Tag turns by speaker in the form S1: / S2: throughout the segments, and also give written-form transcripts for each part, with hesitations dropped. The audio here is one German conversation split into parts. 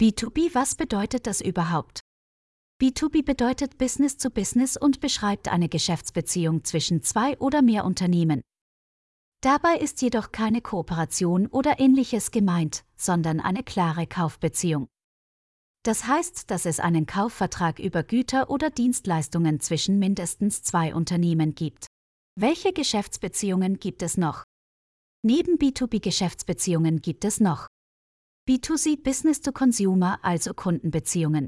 S1: B2B, was bedeutet das überhaupt? B2B bedeutet Business to Business und beschreibt eine Geschäftsbeziehung zwischen zwei oder mehr Unternehmen. Dabei ist jedoch keine Kooperation oder Ähnliches gemeint, sondern eine klare Kaufbeziehung. Das heißt, dass es einen Kaufvertrag über Güter oder Dienstleistungen zwischen mindestens zwei Unternehmen gibt. Welche Geschäftsbeziehungen gibt es noch? Neben B2B-Geschäftsbeziehungen gibt es noch B2C Business to Consumer, also Kundenbeziehungen.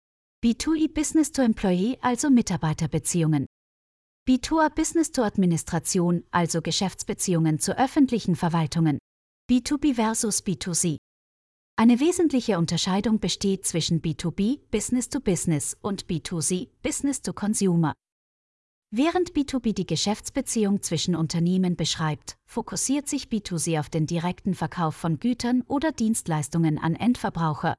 S1: B2E Business to Employee, also Mitarbeiterbeziehungen. B2A Business to Administration, also Geschäftsbeziehungen zu öffentlichen Verwaltungen. B2B versus B2C. Eine wesentliche Unterscheidung besteht zwischen B2B Business to Business und B2C Business to Consumer. Während B2B die Geschäftsbeziehung zwischen Unternehmen beschreibt, fokussiert sich B2C auf den direkten Verkauf von Gütern oder Dienstleistungen an Endverbraucher.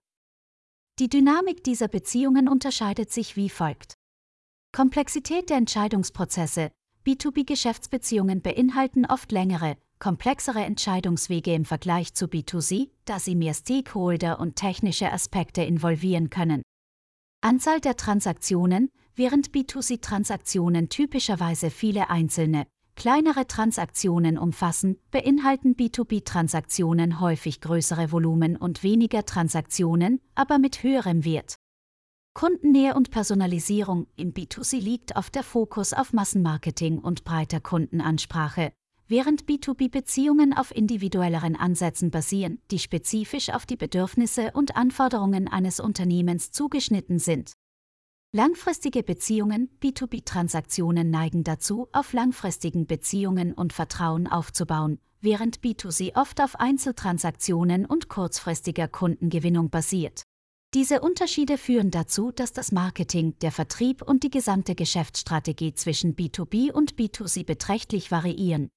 S1: Die Dynamik dieser Beziehungen unterscheidet sich wie folgt. Komplexität der Entscheidungsprozesse. B2B-Geschäftsbeziehungen beinhalten oft längere, komplexere Entscheidungswege im Vergleich zu B2C, da sie mehr Stakeholder und technische Aspekte involvieren können. Anzahl der Transaktionen. Während B2C-Transaktionen typischerweise viele einzelne, kleinere Transaktionen umfassen, beinhalten B2B-Transaktionen häufig größere Volumen und weniger Transaktionen, aber mit höherem Wert. Kundennähe und Personalisierung. Im B2C liegt oft der Fokus auf Massenmarketing und breiter Kundenansprache, während B2B-Beziehungen auf individuelleren Ansätzen basieren, die spezifisch auf die Bedürfnisse und Anforderungen eines Unternehmens zugeschnitten sind. Langfristige Beziehungen. B2B-Transaktionen neigen dazu, auf langfristigen Beziehungen und Vertrauen aufzubauen, während B2C oft auf Einzeltransaktionen und kurzfristiger Kundengewinnung basiert. Diese Unterschiede führen dazu, dass das Marketing, der Vertrieb und die gesamte Geschäftsstrategie zwischen B2B und B2C beträchtlich variieren.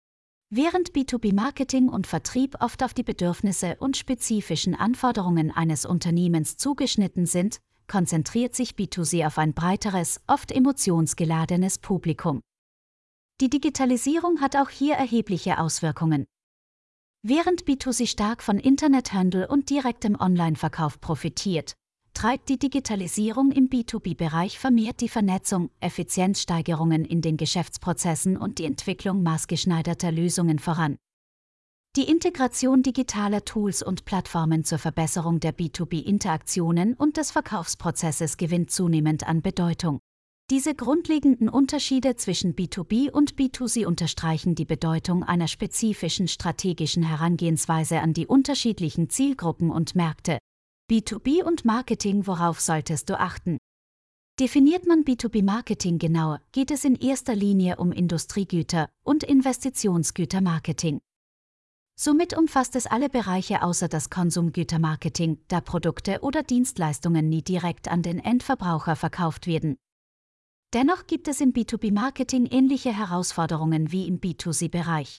S1: Während B2B-Marketing und Vertrieb oft auf die Bedürfnisse und spezifischen Anforderungen eines Unternehmens zugeschnitten sind, konzentriert sich B2C auf ein breiteres, oft emotionsgeladenes Publikum. Die Digitalisierung hat auch hier erhebliche Auswirkungen. Während B2C stark von Internethandel und direktem Online-Verkauf profitiert, treibt die Digitalisierung im B2B-Bereich vermehrt die Vernetzung, Effizienzsteigerungen in den Geschäftsprozessen und die Entwicklung maßgeschneiderter Lösungen voran. Die Integration digitaler Tools und Plattformen zur Verbesserung der B2B-Interaktionen und des Verkaufsprozesses gewinnt zunehmend an Bedeutung. Diese grundlegenden Unterschiede zwischen B2B und B2C unterstreichen die Bedeutung einer spezifischen strategischen Herangehensweise an die unterschiedlichen Zielgruppen und Märkte. B2B und Marketing, worauf solltest du achten? Definiert man B2B-Marketing genauer, geht es in erster Linie um Industriegüter- und Investitionsgütermarketing. Somit umfasst es alle Bereiche außer das Konsumgütermarketing, da Produkte oder Dienstleistungen nie direkt an den Endverbraucher verkauft werden. Dennoch gibt es im B2B-Marketing ähnliche Herausforderungen wie im B2C-Bereich.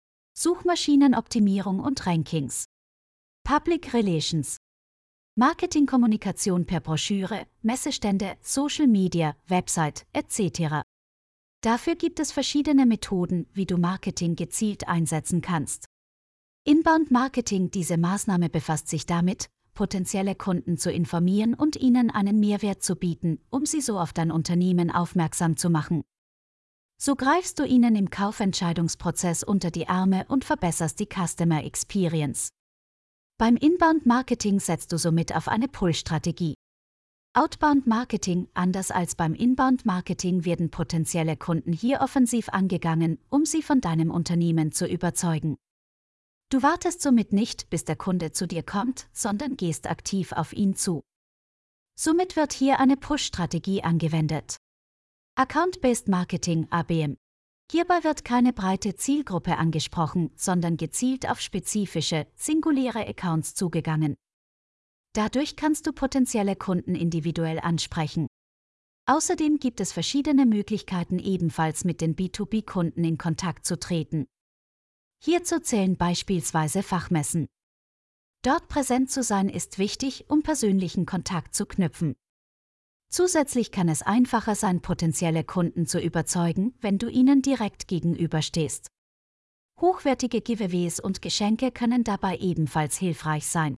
S1: Suchmaschinenoptimierung und Rankings. Public Relations. Marketingkommunikation per Broschüre, Messestände, Social Media, Website etc. Dafür gibt es verschiedene Methoden, wie du Marketing gezielt einsetzen kannst. Inbound Marketing. Diese Maßnahme befasst sich damit, potenzielle Kunden zu informieren und ihnen einen Mehrwert zu bieten, um sie so auf dein Unternehmen aufmerksam zu machen. So greifst du ihnen im Kaufentscheidungsprozess unter die Arme und verbesserst die Customer Experience. Beim Inbound Marketing setzt du somit auf eine Pull-Strategie. Outbound Marketing. Anders als beim Inbound Marketing werden potenzielle Kunden hier offensiv angegangen, um sie von deinem Unternehmen zu überzeugen. Du wartest somit nicht, bis der Kunde zu dir kommt, sondern gehst aktiv auf ihn zu. Somit wird hier eine Push-Strategie angewendet. Account-Based Marketing (ABM). Hierbei wird keine breite Zielgruppe angesprochen, sondern gezielt auf spezifische, singuläre Accounts zugegangen. Dadurch kannst du potenzielle Kunden individuell ansprechen. Außerdem gibt es verschiedene Möglichkeiten, ebenfalls mit den B2B-Kunden in Kontakt zu treten. Hierzu zählen beispielsweise Fachmessen. Dort präsent zu sein ist wichtig, um persönlichen Kontakt zu knüpfen. Zusätzlich kann es einfacher sein, potenzielle Kunden zu überzeugen, wenn du ihnen direkt gegenüberstehst. Hochwertige Giveaways und Geschenke können dabei ebenfalls hilfreich sein.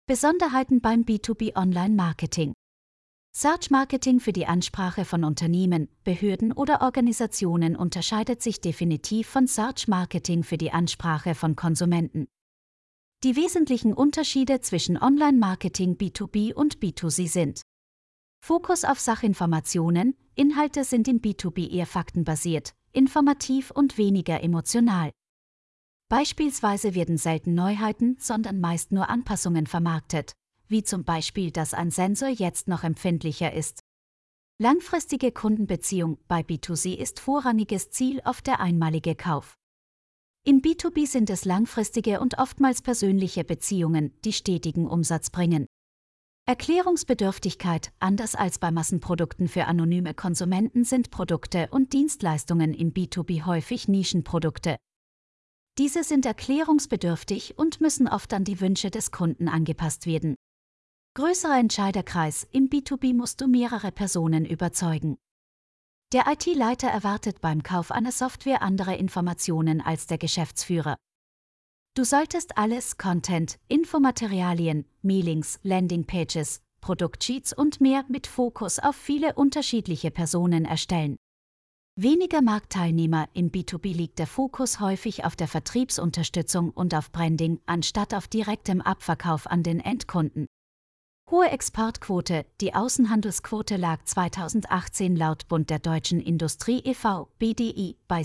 S1: Besonderheiten beim B2B Online-Marketing. Search Marketing für die Ansprache von Unternehmen, Behörden oder Organisationen unterscheidet sich definitiv von Search Marketing für die Ansprache von Konsumenten. Die wesentlichen Unterschiede zwischen Online-Marketing B2B und B2C sind: Fokus auf Sachinformationen, Inhalte sind im B2B eher faktenbasiert, informativ und weniger emotional. Beispielsweise werden selten Neuheiten, sondern meist nur Anpassungen vermarktet, wie zum Beispiel, dass ein Sensor jetzt noch empfindlicher ist. Langfristige Kundenbeziehung bei B2C ist vorrangiges Ziel oft der einmalige Kauf. Im B2B sind es langfristige und oftmals persönliche Beziehungen, die stetigen Umsatz bringen. Erklärungsbedürftigkeit: Anders als bei Massenprodukten für anonyme Konsumenten sind Produkte und Dienstleistungen im B2B häufig Nischenprodukte. Diese sind erklärungsbedürftig und müssen oft an die Wünsche des Kunden angepasst werden. Größerer Entscheiderkreis: Im B2B musst du mehrere Personen überzeugen. Der IT-Leiter erwartet beim Kauf einer Software andere Informationen als der Geschäftsführer. Du solltest alles: Content, Infomaterialien, Mailings, Landingpages, Produktsheets und mehr mit Fokus auf viele unterschiedliche Personen erstellen. Weniger Marktteilnehmer: Im B2B liegt der Fokus häufig auf der Vertriebsunterstützung und auf Branding, anstatt auf direktem Abverkauf an den Endkunden. Hohe Exportquote: Die Außenhandelsquote lag 2018 laut Bund der Deutschen Industrie e.V. (BDI) bei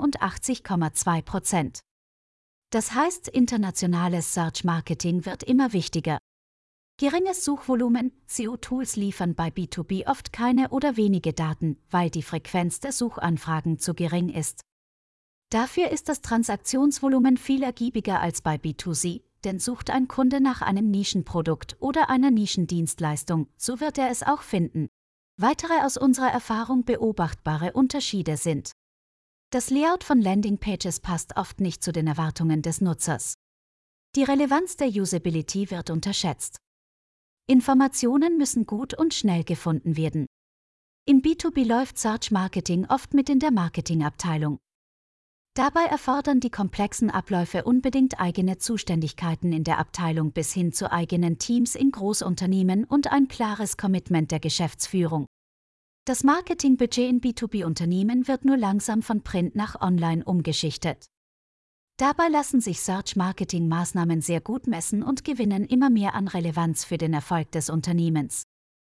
S1: 87,2%. Das heißt, internationales Search Marketing wird immer wichtiger. Geringes Suchvolumen: SEO-Tools liefern bei B2B oft keine oder wenige Daten, weil die Frequenz der Suchanfragen zu gering ist. Dafür ist das Transaktionsvolumen viel ergiebiger als bei B2C, denn sucht ein Kunde nach einem Nischenprodukt oder einer Nischendienstleistung, so wird er es auch finden. Weitere aus unserer Erfahrung beobachtbare Unterschiede sind: Das Layout von Landingpages passt oft nicht zu den Erwartungen des Nutzers. Die Relevanz der Usability wird unterschätzt. Informationen müssen gut und schnell gefunden werden. Im B2B läuft Search Marketing oft mit in der Marketingabteilung. Dabei erfordern die komplexen Abläufe unbedingt eigene Zuständigkeiten in der Abteilung bis hin zu eigenen Teams in Großunternehmen und ein klares Commitment der Geschäftsführung. Das Marketingbudget in B2B-Unternehmen wird nur langsam von Print nach Online umgeschichtet. Dabei lassen sich Search-Marketing-Maßnahmen sehr gut messen und gewinnen immer mehr an Relevanz für den Erfolg des Unternehmens.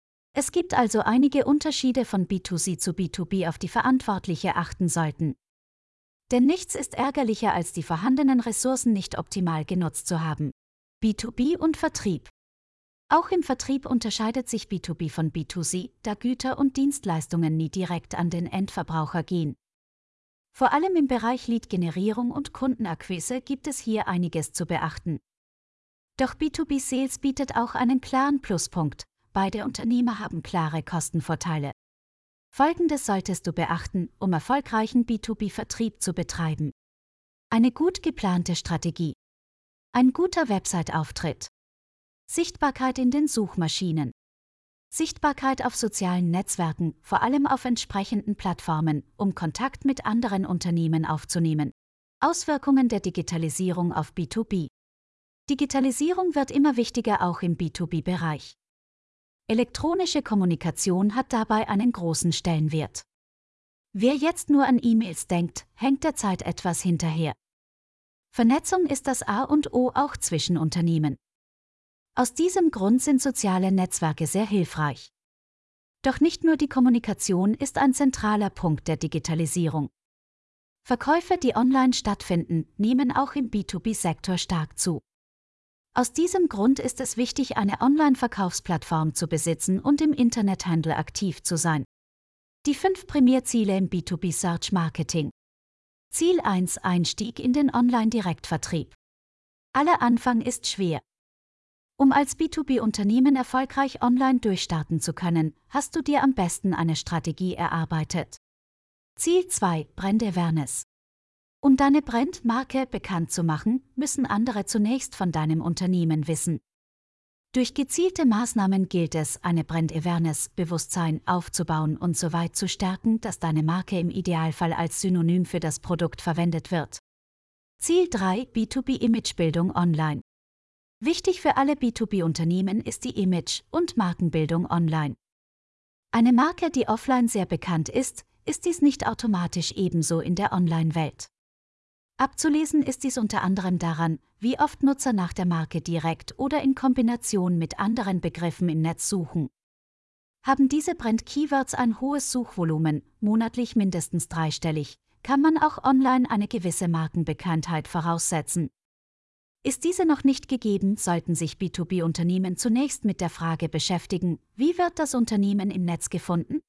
S1: Es gibt also einige Unterschiede von B2C zu B2B, auf die Verantwortliche achten sollten. Denn nichts ist ärgerlicher, als die vorhandenen Ressourcen nicht optimal genutzt zu haben. B2B und Vertrieb. Auch im Vertrieb unterscheidet sich B2B von B2C, da Güter und Dienstleistungen nie direkt an den Endverbraucher gehen. Vor allem im Bereich Lead-Generierung und Kundenakquise gibt es hier einiges zu beachten. Doch B2B Sales bietet auch einen klaren Pluspunkt: Beide Unternehmer haben klare Kostenvorteile. Folgendes solltest du beachten, um erfolgreichen B2B-Vertrieb zu betreiben: Eine gut geplante Strategie. Ein guter Website-Auftritt. Sichtbarkeit in den Suchmaschinen. Sichtbarkeit auf sozialen Netzwerken, vor allem auf entsprechenden Plattformen, um Kontakt mit anderen Unternehmen aufzunehmen. Auswirkungen der Digitalisierung auf B2B. Digitalisierung wird immer wichtiger, auch im B2B-Bereich. Elektronische Kommunikation hat dabei einen großen Stellenwert. Wer jetzt nur an E-Mails denkt, hängt der Zeit etwas hinterher. Vernetzung ist das A und O auch zwischen Unternehmen. Aus diesem Grund sind soziale Netzwerke sehr hilfreich. Doch nicht nur die Kommunikation ist ein zentraler Punkt der Digitalisierung. Verkäufe, die online stattfinden, nehmen auch im B2B-Sektor stark zu. Aus diesem Grund ist es wichtig, eine Online-Verkaufsplattform zu besitzen und im Internethandel aktiv zu sein. Die 5 Primärziele im B2B-Search-Marketing. Ziel 1: Einstieg in den Online-Direktvertrieb. Aller Anfang ist schwer. Um als B2B-Unternehmen erfolgreich online durchstarten zu können, hast du dir am besten eine Strategie erarbeitet. Ziel 2: Brand Awareness. Um deine Brandmarke bekannt zu machen, müssen andere zunächst von deinem Unternehmen wissen. Durch gezielte Maßnahmen gilt es, eine Brand Awareness, Bewusstsein aufzubauen und so weit zu stärken, dass deine Marke im Idealfall als Synonym für das Produkt verwendet wird. Ziel 3: B2B-Imagebildung online. Wichtig für alle B2B-Unternehmen ist die Image- und Markenbildung online. Eine Marke, die offline sehr bekannt ist dies nicht automatisch ebenso in der Online-Welt. Abzulesen ist dies unter anderem daran, wie oft Nutzer nach der Marke direkt oder in Kombination mit anderen Begriffen im Netz suchen. Haben diese Brand-Keywords ein hohes Suchvolumen, monatlich mindestens dreistellig, kann man auch online eine gewisse Markenbekanntheit voraussetzen. Ist diese noch nicht gegeben, sollten sich B2B-Unternehmen zunächst mit der Frage beschäftigen, wie wird das Unternehmen im Netz gefunden?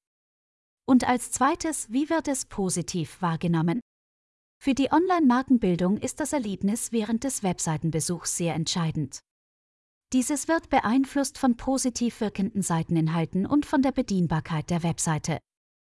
S1: Und als zweites, wie wird es positiv wahrgenommen? Für die Online-Markenbildung ist das Erlebnis während des Webseitenbesuchs sehr entscheidend. Dieses wird beeinflusst von positiv wirkenden Seiteninhalten und von der Bedienbarkeit der Webseite.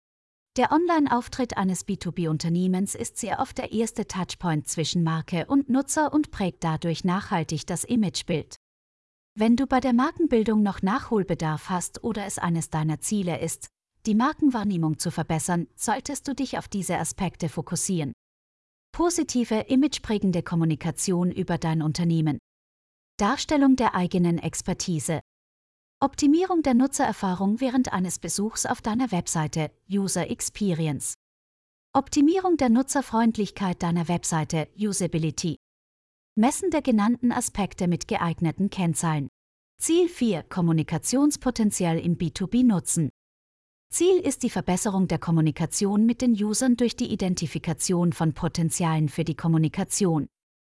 S1: Der Online-Auftritt eines B2B-Unternehmens ist sehr oft der erste Touchpoint zwischen Marke und Nutzer und prägt dadurch nachhaltig das Imagebild. Wenn du bei der Markenbildung noch Nachholbedarf hast oder es eines deiner Ziele ist, die Markenwahrnehmung zu verbessern, solltest du dich auf diese Aspekte fokussieren. Positive, imageprägende Kommunikation über dein Unternehmen. Darstellung der eigenen Expertise. Optimierung der Nutzererfahrung während eines Besuchs auf deiner Webseite, User Experience. Optimierung der Nutzerfreundlichkeit deiner Webseite, Usability. Messen der genannten Aspekte mit geeigneten Kennzahlen. Ziel 4. Kommunikationspotenzial im B2B nutzen. Ziel ist die Verbesserung der Kommunikation mit den Usern durch die Identifikation von Potenzialen für die Kommunikation.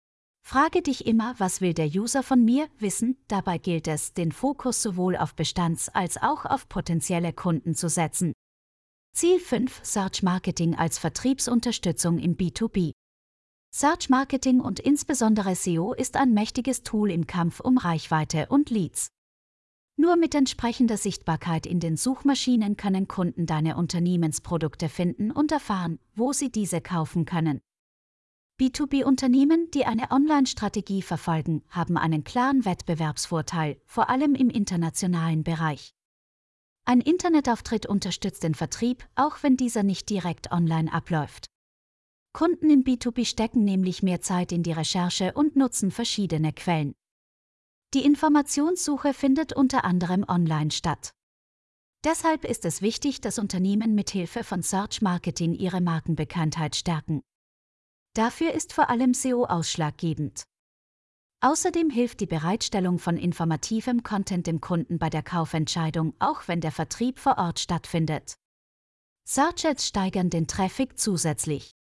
S1: Frage dich immer, was will der User von mir wissen? Dabei gilt es, den Fokus sowohl auf Bestands- als auch auf potenzielle Kunden zu setzen. Ziel 5. Search Marketing als Vertriebsunterstützung im B2B. Search Marketing und insbesondere SEO ist ein mächtiges Tool im Kampf um Reichweite und Leads. Nur mit entsprechender Sichtbarkeit in den Suchmaschinen können Kunden deine Unternehmensprodukte finden und erfahren, wo sie diese kaufen können. B2B-Unternehmen, die eine Online-Strategie verfolgen, haben einen klaren Wettbewerbsvorteil, vor allem im internationalen Bereich. Ein Internetauftritt unterstützt den Vertrieb, auch wenn dieser nicht direkt online abläuft. Kunden im B2B stecken nämlich mehr Zeit in die Recherche und nutzen verschiedene Quellen. Die Informationssuche findet unter anderem online statt. Deshalb ist es wichtig, dass Unternehmen mithilfe von Search Marketing ihre Markenbekanntheit stärken. Dafür ist vor allem SEO ausschlaggebend. Außerdem hilft die Bereitstellung von informativem Content dem Kunden bei der Kaufentscheidung, auch wenn der Vertrieb vor Ort stattfindet. Search Ads steigern den Traffic zusätzlich.